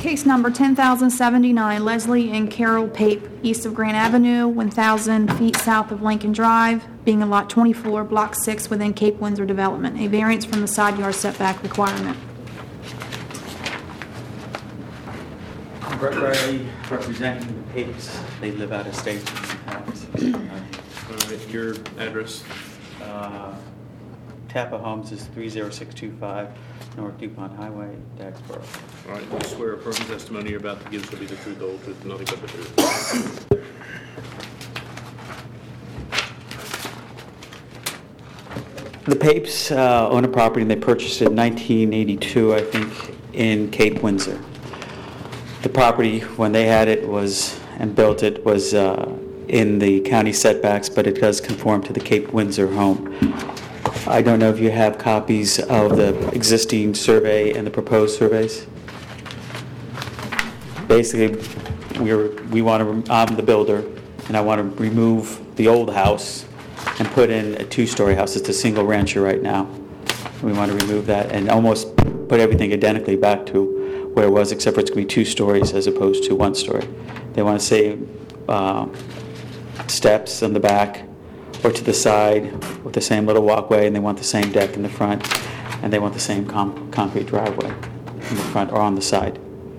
Case number 10,079, Leslie and Carol Pape, east of Grant Avenue, 1,000 feet south of Lincoln Drive, being in Lot 24, Block 6, within Cape Windsor Development. A variance from the side yard setback requirement. Brett Riley, representing the Papes. They live out of state. All right, your address? Tappa Homes is 30625 North DuPont Highway, Dagsboro. All right, I swear affirm the testimony you're about to give shall be the truth, the whole truth, and nothing but the truth. The Papes own a property, and they purchased it in 1982, I think, in Cape Windsor. The property, when they had it and built it, was in the county setbacks, but it does conform to the Cape Windsor home. I don't know if you have copies of the existing survey and the proposed surveys. Basically, I'm the builder, and I want to remove the old house and put in a two-story house. It's a single rancher right now. We want to remove that and almost put everything identically back to where it was, except for it's going to be 2 stories as opposed to 1 story. They want to save steps on the back or to the side with the same little walkway, and they want the same deck in the front, and they want the same concrete driveway in the front or on the side.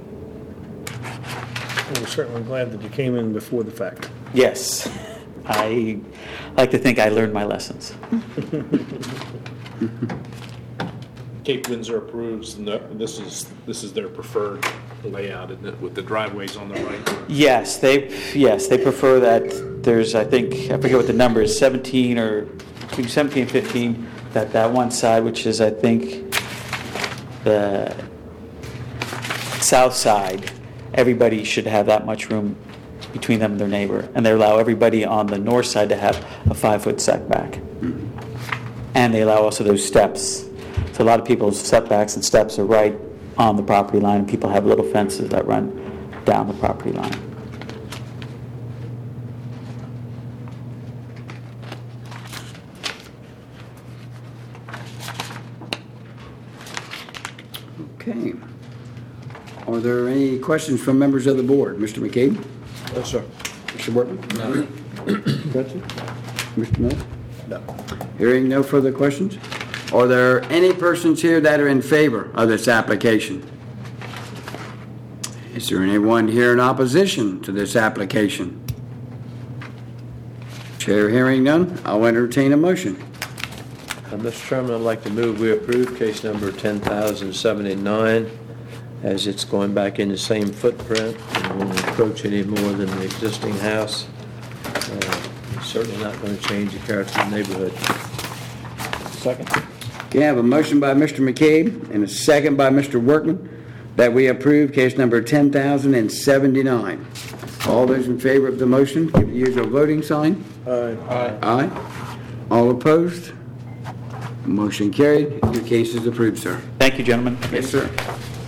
We're certainly glad that you came in before the fact. Yes, I like to think I learned my lessons. Cape Windsor approves, and this is their preferred layout, isn't it, with the driveways on the right? Yes, they prefer that. There's, I forget what the number is, 17 or between 17 and 15, that one side, which is, I think, the south side, everybody should have that much room between them and their neighbor, and they allow everybody on the north side to have a 5-foot setback. And they allow also those steps. So a lot of people's setbacks and steps are right on the property line, and people have little fences that run down the property line. Okay. Are there any questions from members of the board? Mr. McCabe? No, sir. Mr. Workman? No. Mr. Mills? No. Hearing no further questions, are there any persons here that are in favor of this application? Is there anyone here in opposition to this application? Chair hearing none, I'll entertain a motion. Mr. Chairman, I'd like to move we approve case number 10,079 as it's going back in the same footprint and won't encroach any more than the existing house. Certainly not going to change the character of the neighborhood. Second. Okay, I have a motion by Mr. McCabe and a second by Mr. Workman that we approve case number 10,079. All those in favor of the motion, give the usual voting sign. Aye. Aye. Aye. All opposed? Motion carried. Your case is approved, sir. Thank you, gentlemen. Yes, sir.